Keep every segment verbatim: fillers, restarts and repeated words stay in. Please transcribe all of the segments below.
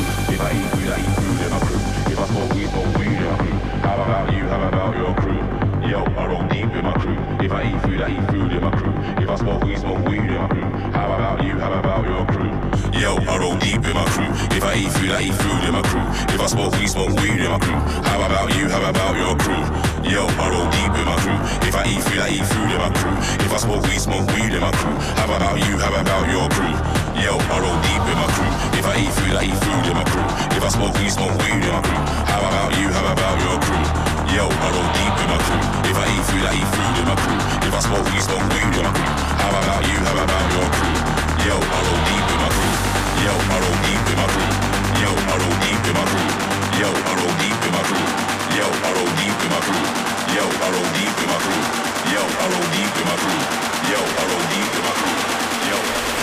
If I eat food, I eat food in my crew. If I smoke weed, smoke weed in my crew. How about you? How about your crew? Yo, I roll deep in my crew. If I eat food, I eat food in my crew. If I smoke weed, smoke weed in my crew. How about you? How about your crew? Yo, I roll deep in my crew. If I eat food, I eat food in my crew. If I smoke weed, smoke weed in my crew. How about you? How about your crew? Yo, I roll deep in my crew. If I eat food, I eat food in my crew. If I smoke weed, smoke weed in my crew. How about you? How about your crew? Yo, I roll deep in my crew. If I eat food, I eat food in my crew. If I smoke weed, smoke weed in my crew. How about you? How about your crew? Yo, I roll deep in my crew. If I eat food, I eat food in my crew. If I smoke weed, smoke weed in my crew. How about you? How about your crew? Yo, I roll deep in my crew. Yo, I roll deep in my crew. Yo, I roll deep in my crew. Yo, I roll deep in my crew. Yo, I roll deep in my crew. Yo, I roll deep in my crew. Yo, I roll deep in my crew. Yo, I roll deep in my crew. Yo.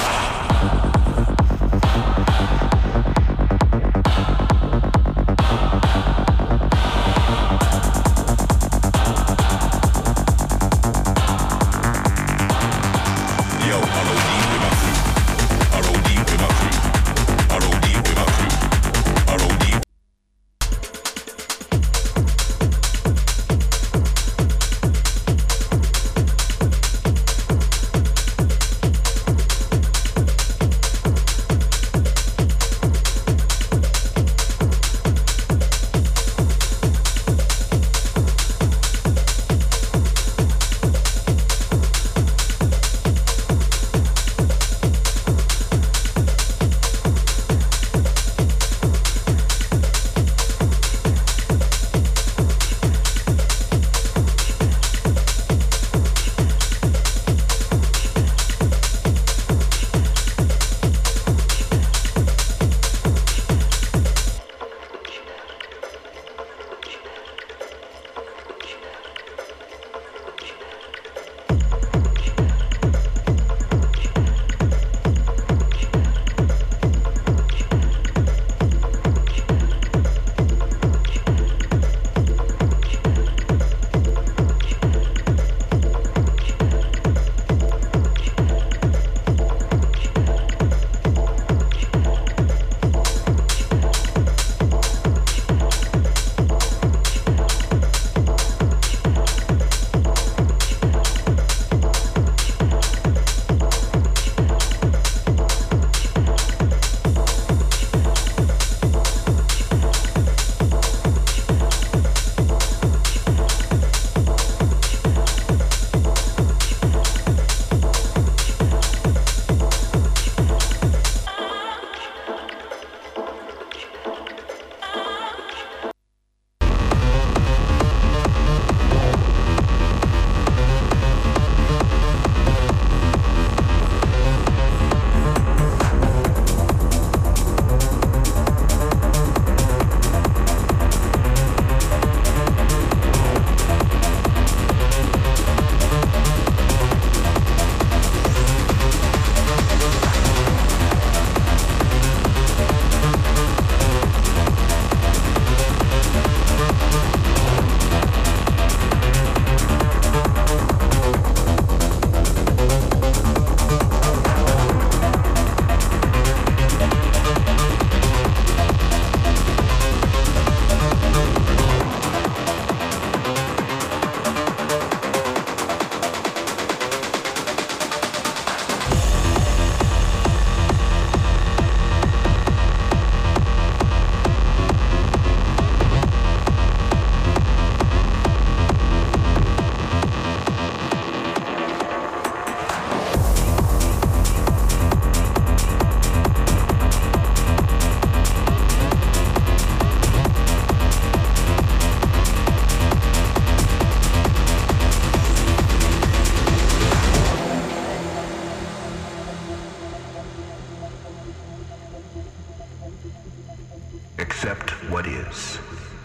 Accept what is.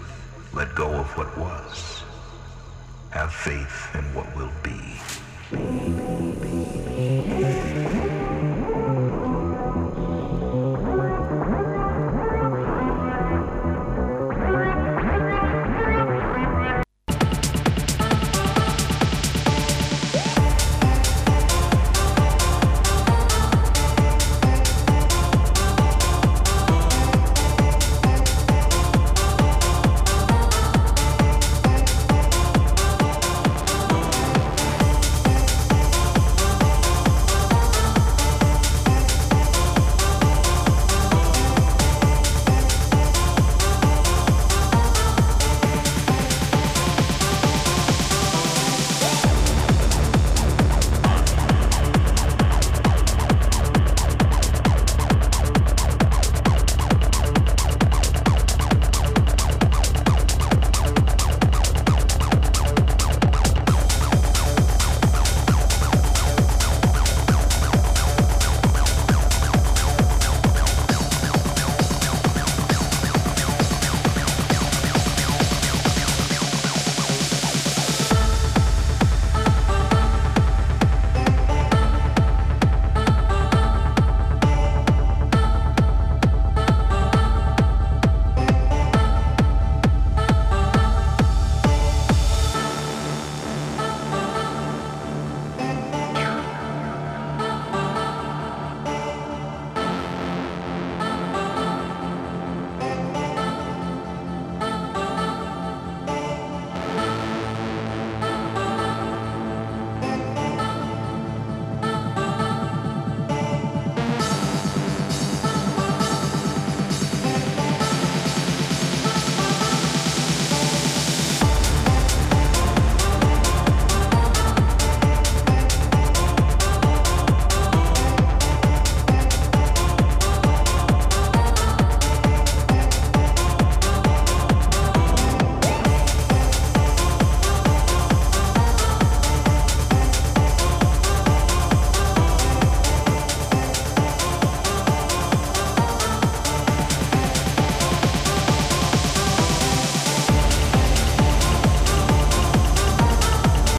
Let go of what was. Have faith in what will be. Be, be, be.